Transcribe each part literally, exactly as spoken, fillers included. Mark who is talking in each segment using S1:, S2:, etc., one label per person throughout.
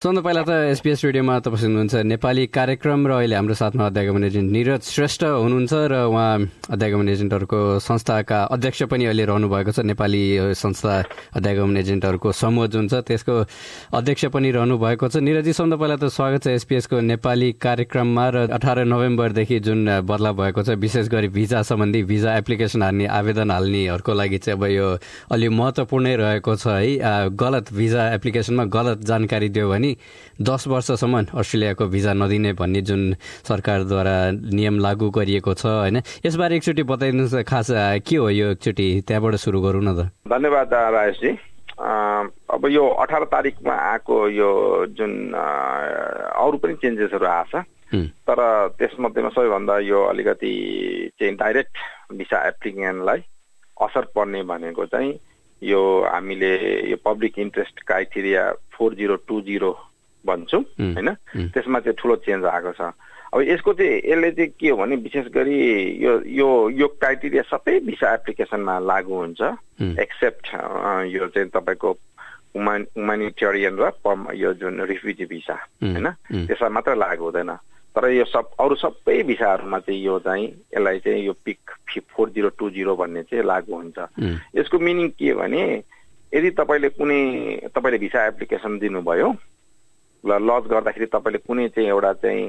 S1: सबभन्दा पहिला त एसपीएस रेडियोमा तपाईँ सुन्नुहुन्छ नेपाली कार्यक्रम र अहिले हाम्रो साथमा अध्यागमन एजेन्ट निरज श्रेष्ठ हुनुहुन्छ र उहाँ अध्यागमन एजेन्टहरूको संस्थाका अध्यक्ष पनि अहिले रहनु भएको छ। नेपाली संस्था अध्यागमन एजेन्टहरूको समूह जुन छ त्यसको अध्यक्ष पनि रहनु भएको छ। निरजी, सबभन्दा पहिला त स्वागत छ एसपीएसको नेपाली कार्यक्रममा। र अठार नोभेम्बरदेखि जुन बदलाव भएको छ, विशेष गरी भिजा सम्बन्धी भिजा एप्लिकेसन हाल्ने आवेदन हाल्नेहरूको लागि चाहिँ अब यो अलि महत्त्वपूर्णै रहेको छ है। गलत भिजा एप्लिकेसनमा गलत जानकारी दियो भने दस वर्षसम्म अस्ट्रेलियाको भिजा नदिने भन्ने जुन सरकारद्वारा नियम लागू गरिएको छ होइन, यसबारे एकचोटि बताइदिनुहोस् न, खास के हो यो, एकचोटि त्यहाँबाट सुरु गरौँ न त।
S2: धन्यवाद राजेशजी। अब यो अठार तारिकमा आएको यो जुन अरू पनि चेन्जेसहरू आएछ, तर त्यसमध्येमा सबैभन्दा यो अलिकति चाहिँ डाइरेक्ट भिसा एप्लिकेन्टलाई असर पर्ने भनेको चाहिँ यो हामीले यो public interest criteria four zero two zero भन्छौँ होइन, त्यसमा चाहिँ ठुलो चेन्ज आएको छ। अब यसको चाहिँ यसले चाहिँ के हो भने विशेष गरी यो यो यो क्राइटेरिया सबै भिसा एप्लिकेसनमा लागू हुन्छ एक्सेप्ट यो चाहिँ तपाईँको ह्युमानिटेरियन र यो जुन रिफ्युजी भिसा होइन, त्यसमा मात्र लागू हुँदैन। तर यो सब अरू सबै भिसाहरूमा चाहिँ यो चाहिँ यसलाई चाहिँ यो pick four zero two zero भन्ने चाहिँ लागू हुन्छ। यसको मिनिङ के भने यदि तपाईँले कुनै तपाईँले भिसा एप्लिकेसन दिनुभयो ल लज गर्दाखेरि तपाईँले कुनै चाहिँ एउटा चाहिँ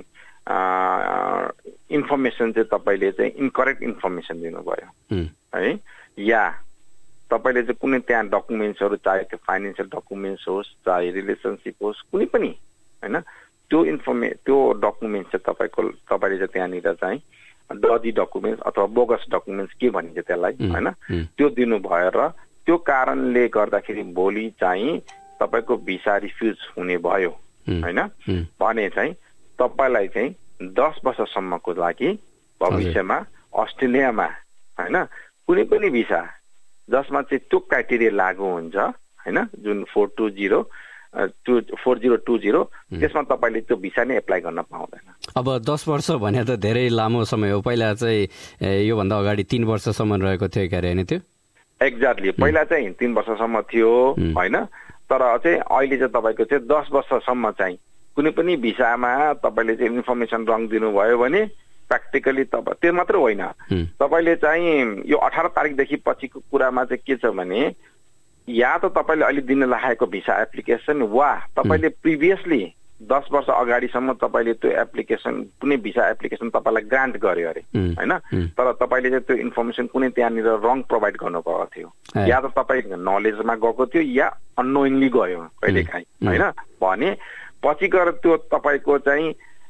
S2: इन्फर्मेसन चाहिँ तपाईँले चाहिँ इन्करेक्ट इन्फर्मेसन दिनुभयो है, या तपाईँले चाहिँ कुनै त्यहाँ डकुमेन्ट्सहरू चाहे त्यो फाइनेन्सियल डकुमेन्ट्स होस् चाहे रिलेसनसिप होस् कुनै पनि होइन, त्यो इन्फर्मे त्यो डकुमेन्ट्स चाहिँ तपाईँको तपाईँले चाहिँ त्यहाँनिर चाहिँ डजी डकुमेन्ट्स अथवा बोगस डकुमेन्ट्स के भनिन्छ त्यसलाई होइन, त्यो दिनुभयो र त्यो कारणले गर्दाखेरि भोलि चाहिँ तपाईँको भिसा रिफ्युज हुने भयो होइन भने चाहिँ तपाईँलाई चाहिँ दस वर्षसम्मको लागि भविष्यमा अस्ट्रेलियामा होइन कुनै पनि भिसा जसमा चाहिँ त्यो क्राइटेरिया लागू हुन्छ होइन, जुन four two zero two four zero two zero त्यसमा तपाईँले त्यो भिसा नै एप्लाई गर्न पाउँदैन।
S1: अब दस वर्ष भने त धेरै लामो समय हो, पहिला चाहिँ योभन्दा अगाडि तीन वर्षसम्म रहेको थियो क्यारे होइन त्यो?
S2: एक्ज्याक्टली, पहिला चाहिँ तीन वर्षसम्म थियो होइन, तर चाहिँ अहिले चाहिँ तपाईँको चाहिँ दस वर्षसम्म चाहिँ कुनै पनि भिसामा तपाईँले चाहिँ इन्फर्मेसन रङ दिनुभयो भने प्र्याक्टिकली तपाईँ त्यो मात्र होइन, तपाईँले चाहिँ यो अठार तारिकदेखि पछिको कुरामा चाहिँ के छ भने या त तपाईँले अहिले दिन लागेको भिसा एप्लिकेसन वा तपाईँले प्रिभियसली दस वर्ष अगाडिसम्म तपाईँले त्यो एप्लिकेसन कुनै भिसा एप्लिकेसन तपाईँलाई ग्रान्ट गर्यो अरे होइन, तर तपाईँले चाहिँ त्यो इन्फर्मेसन कुनै त्यहाँनिर रङ प्रोभाइड गर्नुभएको थियो, या त तपाईँ नलेजमा गएको थियो या अननोइङली गयो कहिलेकाहीँ होइन, भने पछि गएर त्यो तपाईँको चाहिँ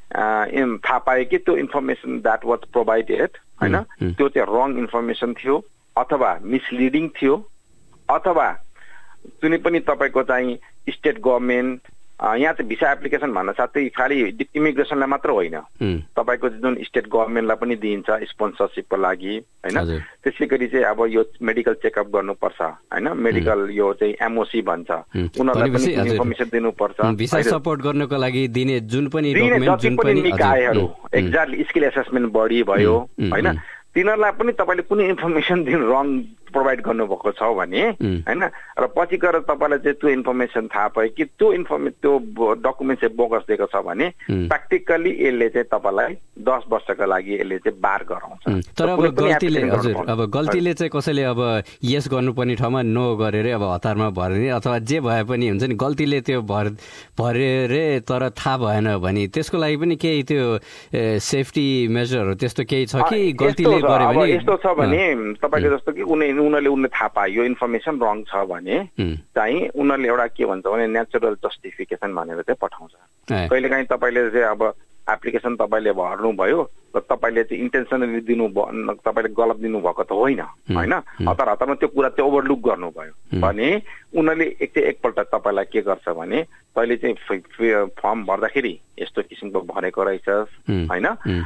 S2: थाहा पायो कि त्यो इन्फर्मेसन द्याट वाज प्रोभाइडेड होइन त्यो चाहिँ रङ इन्फर्मेसन थियो अथवा मिसलिडिङ थियो अथवा कुनै पनि तपाईँको चाहिँ स्टेट गभर्मेन्ट यहाँ चाहिँ भिसा एप्लिकेसन भन्न साथै खालि इमिग्रेसनलाई मात्र होइन, तपाईँको जुन स्टेट गभर्मेन्टलाई पनि दिइन्छ स्पोन्सरसिपको लागि होइन, त्यसै गरी चाहिँ अब यो मेडिकल चेकअप गर्नुपर्छ होइन, मेडिकल यो चाहिँ एमओसी भन्छ उनीहरूलाई पनि इन्फर्मेसन दिनुपर्छ,
S1: भिसा सपोर्ट गर्नको लागि दिने जुन पनि
S2: जति पनि निकायहरू एक्ज्याक्टली स्किल एसेसमेन्ट बडी भयो होइन, तिनीहरूलाई पनि तपाईँले कुनै इन्फर्मेसन दिनु रङ प्रोभाइड गर्नुभएको छ भने होइन, र पछि गएर तपाईँलाई चाहिँ त्यो इन्फर्मेसन थाहा पायो कि त्यो इन्फर्मे त्यो डकुमेन्ट चाहिँ बोगस दिएको छ भने प्र्याक्टिकल्ली यसले चाहिँ तपाईँलाई दस वर्षको लागि यसले चाहिँ बार गराउँछ।
S1: तर अब गल्तीले हजुर अब गल्तीले चाहिँ कसैले अब यस गर्नुपर्ने ठाउँमा नो गरेर अब हतारमा भर्ने अथवा जे भए पनि हुन्छ नि, गल्तीले त्यो भर भरेरे तर थाहा भएन भने त्यसको लागि पनि केही त्यो सेफ्टी मेजरहरू त्यस्तो केही छ कि गल्तीले गरे भने?
S2: यस्तो छ भने तपाईँको जस्तो कि उनी उनीहरूले उनले थाहा पायो यो इन्फर्मेसन रङ छ भने चाहिँ उनीहरूले एउटा के भन्छ भने नेचुरल जस्टिफिकेसन भनेर चाहिँ पठाउँछ। कहिलेकाहीँ तपाईँले चाहिँ अब एप्लिकेसन तपाईँले भर्नुभयो र तपाईँले चाहिँ इन्टेन्सनली दिनु तपाईँले गलत दिनुभएको त होइन होइन, हतार हतारमा त्यो कुरा चाहिँ ओभरलुक गर्नुभयो भने उनीहरूले एक चाहिँ एकपल्ट तपाईँलाई के गर्छ भने तैँले चाहिँ फर्म भर्दाखेरि यस्तो किसिमको भरेको रहेछस् होइन,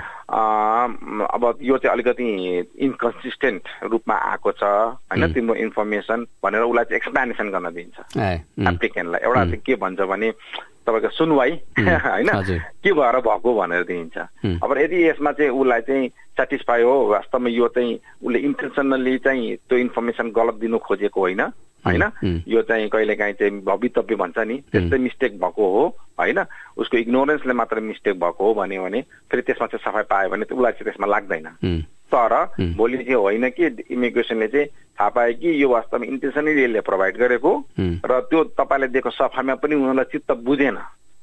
S2: अब यो चाहिँ अलिकति इन्कन्सिस्टेन्ट रूपमा आएको छ होइन तिम्रो इन्फर्मेसन भनेर उसलाई चाहिँ एक्सप्लेनेसन गर्न दिन्छ एप्लिकेन्टलाई। एउटा चाहिँ के भन्छ भने तपाईँको सुनवाई होइन के भएर भएको भनेर दिइन्छ। अब यदि यसमा चाहिँ उसलाई चाहिँ सेटिस्फाई हो वास्तवमा यो चाहिँ उसले इन्टेन्सनली चाहिँ त्यो इन्फर्मेसन गलत दिनु खोजेको होइन होइन यो चाहिँ कहिलेकाहीँ चाहिँ भवितव्य भन्छ नि त्यस्तै मिस्टेक भएको हो होइन उसको इग्नोरेन्सले मात्र मिस्टेक भएको हो भन्यो भने फेरि त्यसमा चाहिँ सफाई पायो भने उसलाई चाहिँ त्यसमा लाग्दैन तर भोलि चाहिँ होइन कि इमिग्रेसनले चाहिँ थाहा पायो कि यो वास्तवमा इन्टेन्सनली यसले प्रोभाइड गरेको र त्यो तपाईँले दिएको सफाईमा पनि उनीहरूलाई चित्त बुझेन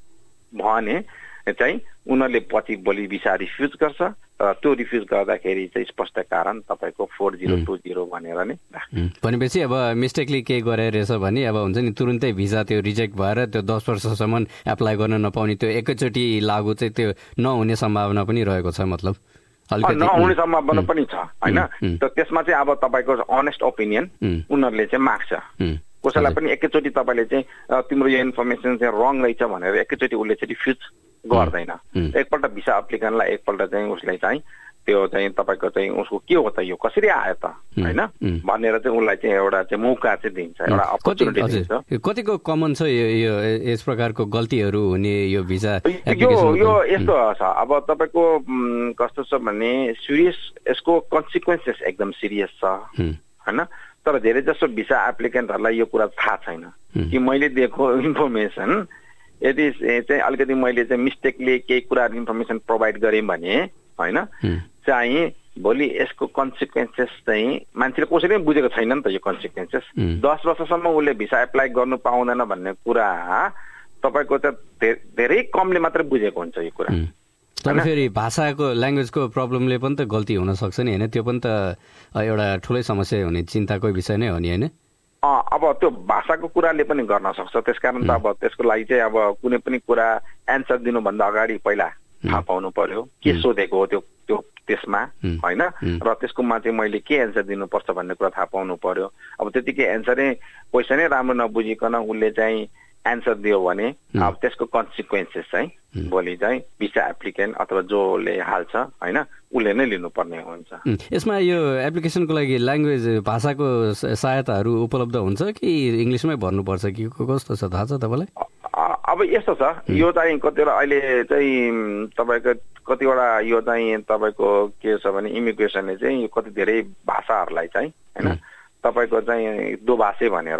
S2: भने चाहिँ उनीहरूले पछि भोलि भिसा रिफ्युज गर्छ र त्यो रिफ्युज गर्दाखेरि चाहिँ स्पष्ट कारण तपाईँको फोर जिरो टू जिरो भनेर नै
S1: भनेपछि अब मिस्टेकली केही गरे रहेछ भने अब हुन्छ नि तुरुन्तै भिसा त्यो रिजेक्ट भएर त्यो दस वर्षसम्म एप्लाई गर्न नपाउने त्यो एकैचोटि लागू चाहिँ त्यो नहुने सम्भावना पनि रहेको छ मतलब
S2: नहुने सम्भावना पनि छ होइन त त्यसमा चाहिँ अब तपाईँको अनेस्ट ओपिनियन उनीहरूले चाहिँ माग्छ कसैलाई पनि एकैचोटि तपाईँले चाहिँ तिम्रो यो इन्फर्मेसन चाहिँ रङ रहेछ भनेर एकैचोटि उसले चाहिँ रिफ्युज गर्दैन एकपल्ट भिसा एप्लिकेन्टलाई एकपल्ट चाहिँ उसले चाहिँ त्यो चाहिँ तपाईँको चाहिँ उसको के हो त यो कसरी आयो त होइन भनेर चाहिँ उसलाई चाहिँ एउटा चाहिँ मौका चाहिँ दिन्छ एउटा अपर्च्युनिटी दिन्छ
S1: कतिको कमन छ यो यस प्रकारको गल्तीहरू हुने यो भिसा
S2: यो यो यस्तो छ अब तपाईँको कस्तो छ भने सिरियस यसको कन्सिक्वेन्सेस एकदम सिरियस छ होइन तर धेरै जसो भिसा एप्लिकेन्टहरूलाई यो कुरा थाहा छैन कि मैले दिएको इन्फर्मेसन यदि चाहिँ अलिकति मैले चाहिँ मिस्टेकले केही कुराहरू इन्फर्मेसन प्रोभाइड गरेँ भने होइन चाहिँ भोलि यसको कन्सिक्वेन्सेस चाहिँ मान्छेले कसैले पनि बुझेको छैन नि त यो कन्सिक्वेन्सेस दस वर्षसम्म उसले भिसा एप्लाई गर्नु पाउँदैन भन्ने कुरा तपाईँको चाहिँ धेरै कमले मात्रै बुझेको हुन्छ यो कुरा
S1: तर फेरि भाषाको ल्याङ्ग्वेजको प्रब्लमले पनि त गल्ती हुन सक्छ नि होइन त्यो पनि त एउटा ठुलै समस्या हुने चिन्ताको विषय नै हो नि होइन
S2: अब त्यो भाषाको कुराले पनि गर्न सक्छ त्यसकारण त अब त्यसको लागि चाहिँ अब कुनै पनि कुरा एन्सर दिनुभन्दा अगाडि पहिला थाहा पाउनु पर्यो के सोधेको हो त्यो त्यो त्यसमा होइन र त्यसकोमा चाहिँ मैले के एन्सर दिनुपर्छ भन्ने कुरा थाहा पाउनु पर्यो अब त्यतिकै एन्सरै क्वेसनै राम्रो नबुझिकन उसले चाहिँ एन्सर दियो भने अब त्यसको कन्सिक्वेन्सेस चाहिँ भोलि चाहिँ भिसा एप्लिकेन्ट अथवा जसले हाल्छ होइन उसले नै लिनुपर्ने हुन्छ
S1: यसमा यो एप्लिकेसनको लागि ल्याङ्ग्वेज भाषाको सहायताहरू उपलब्ध हुन्छ कि इङ्ग्लिसमै भर्नुपर्छ कि कस्तो छ थाहा छ तपाईँलाई
S2: अब यस्तो छ यो चाहिँ कतिवटा अहिले चाहिँ तपाईँको कतिवटा यो चाहिँ तपाईँको के छ भने इमिग्रेसनले चाहिँ कति धेरै भाषाहरूलाई चाहिँ होइन तपाईँको चाहिँ दोभाषे भनेर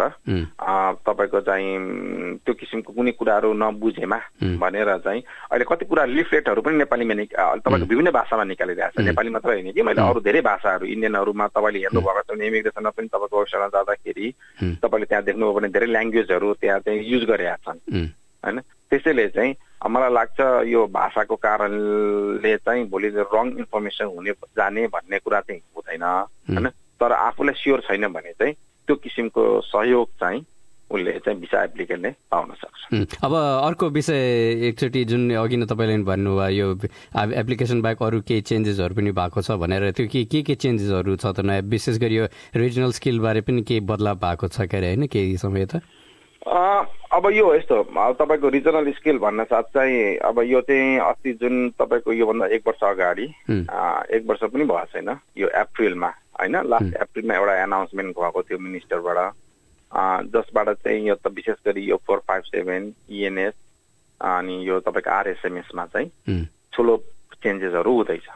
S2: तपाईँको चाहिँ त्यो किसिमको कुनै कुराहरू नबुझेमा भनेर चाहिँ अहिले कति कुरा लिफलेटहरू पनि नेपालीमा तपाईँको विभिन्न भाषामा निकालिरहेको छ नेपाली मात्र होइन कि मैले अरू धेरै भाषाहरू इन्डियनहरूमा तपाईँले हेर्नुभएको छ भने इमिग्रेसनमा पनि तपाईँको वेबसाइटमा जाँदाखेरि तपाईँले त्यहाँ देख्नुभयो भने धेरै ल्याङ्ग्वेजहरू त्यहाँ चाहिँ युज गरेका छन् होइन त्यसैले चाहिँ मलाई लाग्छ यो भाषाको कारणले चाहिँ भोलि रङ इन्फर्मेसन हुने जाने भन्ने कुरा चाहिँ हुँदैन होइन तर आफूलाई स्योर छैन भने चाहिँ त्यो किसिमको सहयोग चाहिँ उसले चाहिँ भिसा एप्लिकेन्टले पाउन सक्छ
S1: अब अर्को विषय एकचोटि जुन अघि नै तपाईँले भन्नुभयो यो एप्लिकेसन बाहेक अरू केही चेन्जेसहरू पनि भएको छ भनेर त्यो के के के चेन्जेसहरू छ त नयाँ विशेष गरी यो रिजनल स्किलबारे पनि केही बदलाव भएको छ के अरे होइन केही समय त
S2: अब यो यस्तो तपाईँको रिजनल स्किल भन्न साथ चाहिँ अब यो चाहिँ अस्ति जुन तपाईँको योभन्दा एक वर्ष अगाडि एक वर्ष पनि भएको छैन यो अप्रिलमा होइन लास्ट अप्रिलमा एउटा एनाउन्समेन्ट भएको थियो मिनिस्टरबाट जसबाट चाहिँ यो त विशेष गरी यो फोर फाइभ सेभेन इएनएस अनि यो तपाईँको आरएसएमएसमा चाहिँ ठुलो चेन्जेसहरू हुँदैछ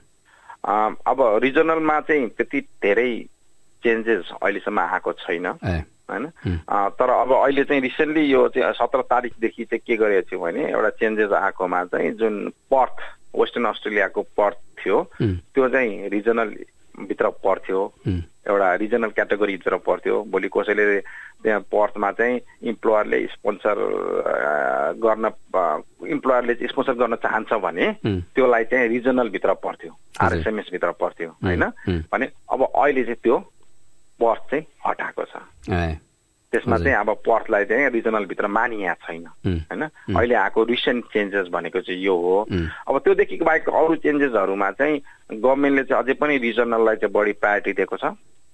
S2: अब रिजनलमा चाहिँ त्यति धेरै चेन्जेस अहिलेसम्म आएको छैन होइन तर अब अहिले चाहिँ रिसेन्टली यो चाहिँ सत्र तारिकदेखि चाहिँ के गरेको थियो भने एउटा चेन्जेस आएकोमा चाहिँ जुन पर्थ वेस्टर्न अस्ट्रेलियाको पर्थ थियो त्यो चाहिँ रिजनल भित्र पर्थ्यो एउटा रिजनल क्याटेगोरीभित्र पर्थ्यो भोलि कसैले त्यहाँ पर्थमा चाहिँ इम्प्लोयरले स्पोन्सर गर्न इम्प्लोयरले चाहिँ स्पोन्सर गर्न चाहन्छ भने त्योलाई चाहिँ रिजनल भित्र पर्थ्यो आरएसएमएस भित्र पर्थ्यो होइन भने अब अहिले चाहिँ त्यो पर्थ चाहिँ हटाएको छ त्यसमा चाहिँ अब पर्थलाई चाहिँ रिजनल भित्र मानिया छैन होइन अहिले आएको रिसेन्ट चेन्जेस भनेको चाहिँ यो हो अब त्योदेखि बाहेक अरू चेन्जेसहरूमा चाहिँ गभर्मेन्टले चाहिँ अझै पनि रिजनललाई चाहिँ बढी प्रायोरिटी दिएको छ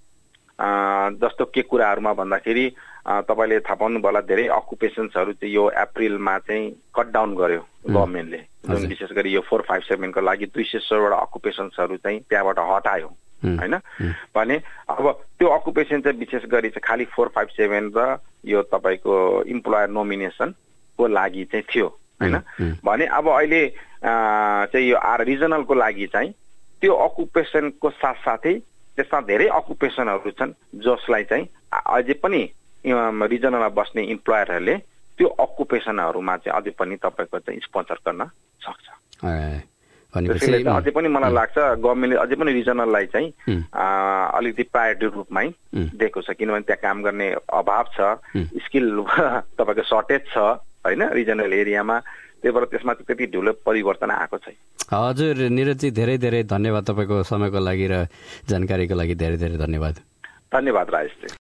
S2: जस्तो के कुराहरूमा भन्दाखेरि तपाईँले थाहा पाउनु होला धेरै अकुपेसन्सहरू चाहिँ यो अप्रिलमा चाहिँ कट डाउन गर्यो गभर्मेन्टले जुन विशेष गरी यो फोर फाइभ सेभेनको लागि दुई सय सोह्रवटा अकुपेसन्सहरू चाहिँ त्यहाँबाट हटायो होइन भने अब त्यो अकुपेसन चाहिँ विशेष गरी चाहिँ खालि फोर फाइभ सेभेन र यो तपाईँको इम्प्लोयर नोमिनेसनको लागि चाहिँ थियो होइन भने अब अहिले चाहिँ यो आर रिजनलको लागि चाहिँ त्यो अकुपेसनको साथसाथै त्यसमा धेरै अकुपेसनहरू छन् जसलाई चाहिँ अझै पनि रिजनलमा बस्ने इम्प्लोयरहरूले त्यो अकुपेसनहरूमा चाहिँ अझै पनि तपाईँको चाहिँ स्पोन्सर गर्न सक्छ। त्यसैले चाहिँ अझै पनि मलाई लाग्छ गभर्मेन्टले अझै पनि रिजनललाई चाहिँ अलिकति प्रायोरिटी रूपमै दिएको छ, किनभने त्यहाँ काम गर्ने अभाव छ, स्किल तपाईँको सर्टेज छ होइन रिजनल एरियामा, त्यही भएर त्यसमा चाहिँ त्यति ठुलो परिवर्तन आएको छैन।
S1: हजुर निरजजी धेरै धेरै धन्यवाद तपाईँको समयको लागि र जानकारीको लागि धेरै धेरै धन्यवाद।
S2: धन्यवाद राजेश।